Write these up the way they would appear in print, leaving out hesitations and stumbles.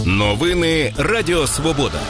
Новини Радіо Свобода.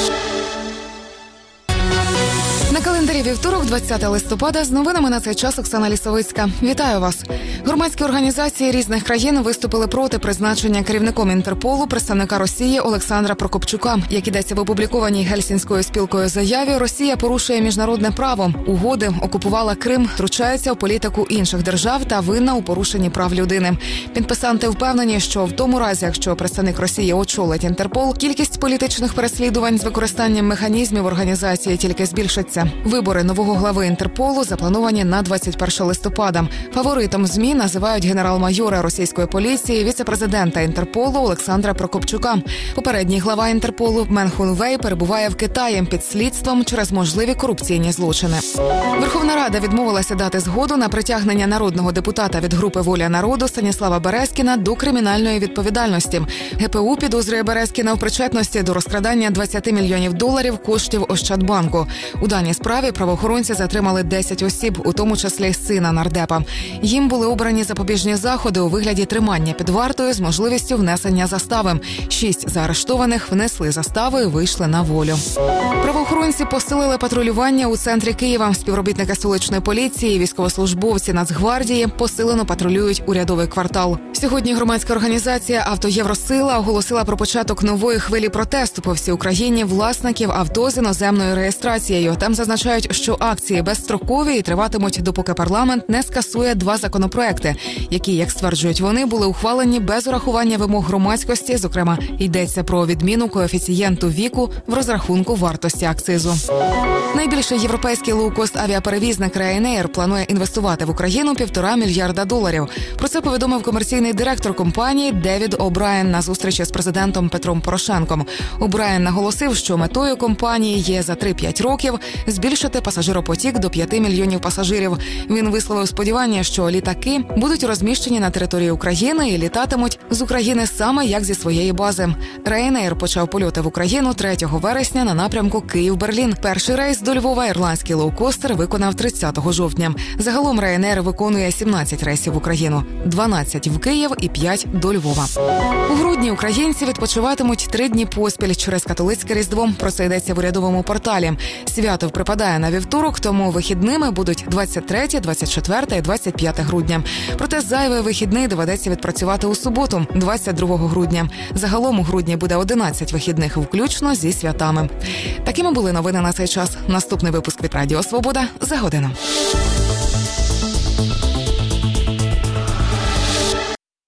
На календарі вівторок, 20 листопада, з новинами на цей час Оксана Лісовицька. Вітаю вас. Громадські організації різних країн виступили проти призначення керівником Інтерполу представника Росії Олександра Прокопчука. Як ідеться в опублікованій Гельсінською спілкою заяві, Росія порушує міжнародне право, угоди, окупувала Крим, втручається у політику інших держав та винна у порушенні прав людини. Підписанти впевнені, що в тому разі, якщо представник Росії очолить Інтерпол, кількість політичних переслідувань з використанням механізмів організації тільки збільшиться. Вибори нового глави Інтерполу заплановані на 21 листопада. Фаворитом ЗМІ називають генерал-майора російської поліції, віце-президента Інтерполу Олександра Прокопчука. Попередній глава Інтерполу Мен Хун Вей перебуває в Китаї під слідством через можливі корупційні злочини. Верховна Рада відмовилася дати згоду на притягнення народного депутата від групи «Воля народу» Станіслава Березкіна до кримінальної відповідальності. ГПУ підозрює Березкіна в причетності до розкрадання $20 мільйонів коштів Ощадбанку. У даній справі правоохоронці затримали 10 осіб, у тому числі сина нардепа. Їм були обрані запобіжні заходи у вигляді тримання під вартою з можливістю внесення застави. 6 заарештованих внесли застави і вийшли на волю. Правоохоронці посилили патрулювання у центрі Києва. Співробітники столичної поліції, військовослужбовці Нацгвардії посилено патрулюють урядовий квартал. Сьогодні громадська організація «Автоєвросила» оголосила про початок нової хвилі протесту по всій Україні власників авто з іноземною реєстрацією. Там зазначають, що акції безстрокові і триватимуть, допоки парламент не скасує 2 законопроекти, які, як стверджують вони, були ухвалені без урахування вимог громадськості. Зокрема, йдеться про відміну коефіцієнту віку в розрахунку вартості акцизу. Найбільший європейський лоукост авіаперевізник Ryanair планує інвестувати в Україну $1,5 мільярда. Про це повідомив комерційний директор компанії Девід О'Брайен на зустрічі з президентом Петром Порошенком. О'Брайен наголосив, що метою компанії є за 3-5 років збільшити пасажиропотік до 5 мільйонів пасажирів. Він висловив сподівання, що літаки будуть розміщені на території України і літатимуть з України саме як зі своєї бази. Ryanair почав польоти в Україну 3 вересня на напрямку Київ-Берлін. Перший рейс до Львова ірландський лоукостер виконав 30 жовтня. Загалом Ryanair виконує 17 рейсів в Україну, 12 в Київ і 5 до Львова. У грудні українці відпочиватимуть 3 дні поспіль через католицьке Різдво. Про це йдеться в урядовому порталі. Свято припадає на вівторок, тому вихідними будуть 23, 24 і 25 грудня. Проте зайвий вихідний доведеться відпрацювати у суботу, 22 грудня. Загалом у грудні буде 11 вихідних, включно зі святами. Такими були новини на цей час. Наступний випуск від Радіо Свобода за годину.